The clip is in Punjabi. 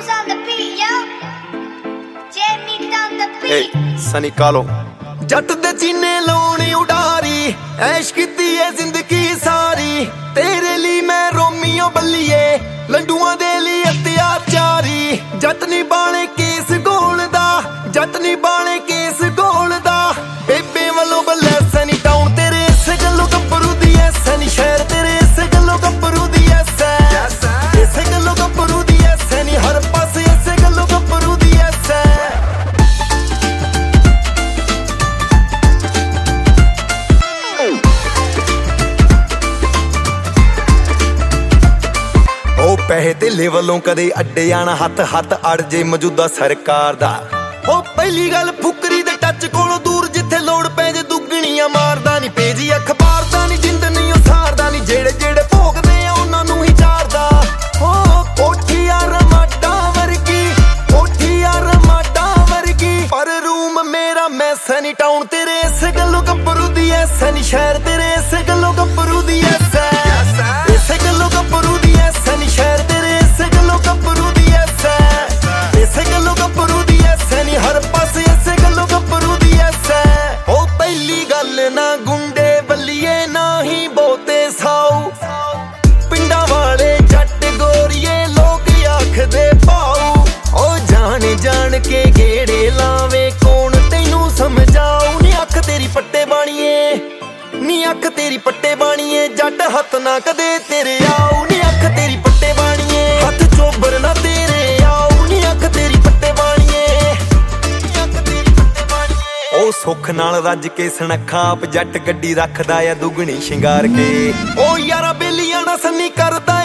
ਸਨੀ ਕਾਲੋ ਜੱਟ ਦੇ ਚੀਨੇ ਲਾਉਣੀ ਉਡਾਰੀ ਐਸ਼ ਕੀਤੀ ਏ ਜ਼ਿੰਦਗੀ ਸਾਰੀ ਤੇਰੇ ਲਈ ਮੈਂ ਰੋਮੀਓ ਬੱਲੀਏ ਲੰਡੂਆਂ ਦੇ ਲਈ ਅਤਿਆਚਾਰੀ ਜੱਟ ਨਹੀਂ ਬਾਲੇ ਕੇਸ ਗੋਲਦਾ ਜੱਟ ਨਹੀਂ ਬਾਲੇ ਕੇਸ ਗੋਲਦਾ ਬੇਬੇ ਵੱਲੋਂ ਬੱਲੇ ਸਨੀ ਟਾਊਨ ਤੇਰੇ ਇਸੇ ਗੱਲੋਂ ਗੱਭਰੂ ਦੀ ਐ ਸਨੀ ਸ਼ਹਿਰ ਤੇਰੇ ਇਸੇ ਗੱਲੋਂ ਗੱਭਰੂ ਦੀ ਐ ਇਸੇ ਗੱਲੋਂ ਗੱਭਰੂ ਦੀ ਐ ਸਨੀ ਹਰ ਪਾਸੇ ਇਸੇ ਗੱਲੋਂ ਗੱਭਰੂ ਦੀ ਐ ਪੈਸੇ ਧੇਲੇ ਵੱਲੋਂ ਕਦੇ ਅੱਡੇ ਜਾਣਾ ਹੱਥ ਹੱਥ ਅੜ ਜੇ ਮੌਜੂਦਾ ਸਰਕਾਰ ਦਾ ਉਹ ਪਹਿਲੀ ਗੱਲ ਫੁਕਰੀ ਦੇ ਟੱਚ ਕੋਲੋਂ ਦੂਰ ਜਿੱਥੇ ਲੋੜ ਪੈ ਜੇ ਦੁੱਗਣੀਆਂ ਮਾਰਦਾ ਨਹੀਂ ਪੇਜੀ ਅਖਬਾਰ ਦਾ ਨਹੀਂ ਜਿੰਦ ਨਹੀਂ ਉਸਾਰਦਾ ਨਹੀਂ ਜਿਹੜੇ ਜਿਹੜੇ ਭੋਗਦੇ ਆ ਉਹਨਾਂ ਨੂੰ ਹੀ ਚਾਰਦਾ ਹੋ ਕੋਠੀ ਆ ਰਮਾਡਾ ਵਰਗੀ ਕੋਠੀ ਆ ਰਮਾਡਾ ਵਰਗੀ ਪਰ ਰੂਮ ਮੇਰਾ ਮੈਂ ਸਨੀ ਟਾਊਨ ਤੇਰੇ ਇਸੇ ਗੱਲੋਂ ਗੱਭਰੂ ਦੀ ਐ ਸਨੀ ਸ਼ਹਿਰ ਤੇਰੇ ਇਸੇ ਗੱਲੋਂ ਗੱਭਰੂ ਦੀ ਐ ਇਸੇ ਗੱਲੋਂ ਗੱਭਰੂ ਦੀ ਐ ਸਨੀ ਸ਼ਹਿਰ ਤੇਰੇ ਇਸੇ ਗੱਲੋਂ ਗੱਭਰੂ ਦੀ ਐ ਇਸੇ ਗੱਲੋਂ ਗੱਭਰੂ ਦੀ ਐ ਸਨੀ ਹਰ ਪਾਸੇ ਇਸੇ ਗੱਲੋਂ ਗੱਭਰੂ ਦੀ ਐ ਉਹ ਪਹਿਲੀ ਗੱਲ ਨਾ ਗੁੰਡੇ ਬੱਲੀਏ ਨਾ ਹੀ ਬਹੁਤੇ ਸਾਊ ਪਿੰਡਾਂ ਵਾਲੇ ਜੱਟ ਗੋਰੀਏ ਲੋਕ ਆਖਦੇ ਪਾਉ ਉਹ ਜਾਣ ਜਾਣ ਕੇ ਗੇੜੇ ਲਾਵੇ ਕੌਣ ਤੈਨੂੰ ਸਮਝਾਉ ਨੀ ਅੱਖ ਤੇਰੀ ਪੱਟੇ ਬਾਣੀਏ ਨੀ ਅੱਖ ਤੇਰੀ ਪੱਟੇ ਬਾਣੀਏ ਜੱਟ ਹੱਥ ਨਾ ਕਦੇ ਤੇਰੇ ਆਉ ਨੀ ਅੱਖ ਤੇਰੀ ਪੱਟੇ ਬਾਣੀਏ ਹੱਥ ਚੋਬਰ ਨਾ ਤੇਰੇ ਆਉ ਨੀ ਅੱਖ ਤੇਰੀ ਪੱਟੇ ਬਾਣੀਏ ਅੱਖ ਤੇਰੀ ਪੱਟੇ ਬਾਣੀਏ ਉਹ ਸੁੱਖ ਨਾਲ ਰੱਜ ਕੇ ਸਣਖਾਂ ਆਪ ਜੱਟ ਗੱਡੀ ਰੱਖਦਾ ਆ ਦੁਗਣੀ ਸ਼ਿੰਗਾਰ ਕੇ ਉਹ ਯਾਰਾ ਬੇਲੀਆਂ ਨਾ ਸੰਨੀ ਕਰਦਾ